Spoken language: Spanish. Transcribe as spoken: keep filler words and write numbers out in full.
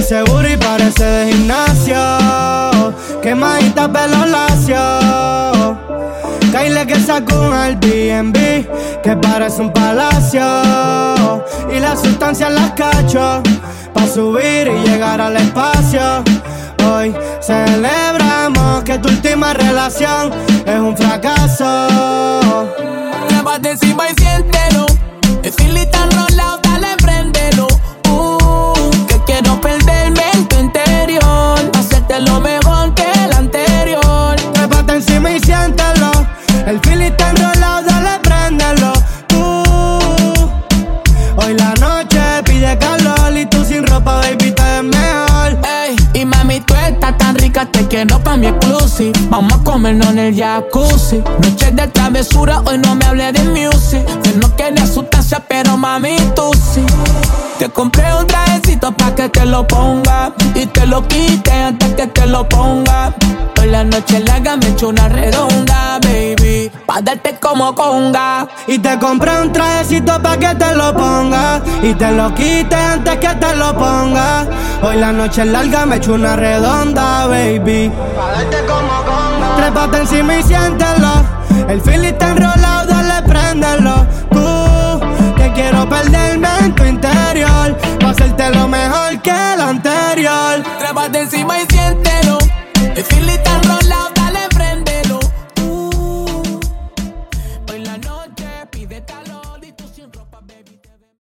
seguro y parece de gimnasio. Quemadita pelo lacio. Kyle que sacó un Airbnb que parece un palacio. Y la sustancia las cacho pa' subir y llegar al espacio. Hoy celebramos que tu última relación es un fracaso. Trépate encima y siéntelo. El feeling tan rolado, dale, préndelo. Uh, que quiero perderme en tu interior, hacerte lo mejor que el anterior. Trépate encima y siéntelo. El feeling está enrolado, dale, préndelo. Uh, hoy la noche pide calor y tú sin ropa, baby, te ves mejor. Ey, y mami, tú estás tan rica, te quiero pa' mi exclusive. Vamos a comernos en el jacuzzi. Noches de travesura, hoy no me hablé de music. Yo no quería sustancia, pero mami, tú sí. Te compré un trajecito pa' que te lo ponga y te lo quite antes que te lo ponga. Hoy la noche larga me echo una redonda, baby, pa' darte como conga. Y te compré un trajecito pa' que te lo ponga y te lo quite antes que te lo ponga. Hoy la noche larga me echo una redonda, baby, pa' darte como conga. Trépate encima y siéntelo. El feeling está enrolado, dale, préndelo. Tú, que quiero perderme en tu interior, pa' hacerte lo mejor que el anterior. Trépate encima y siéntelo. El feeling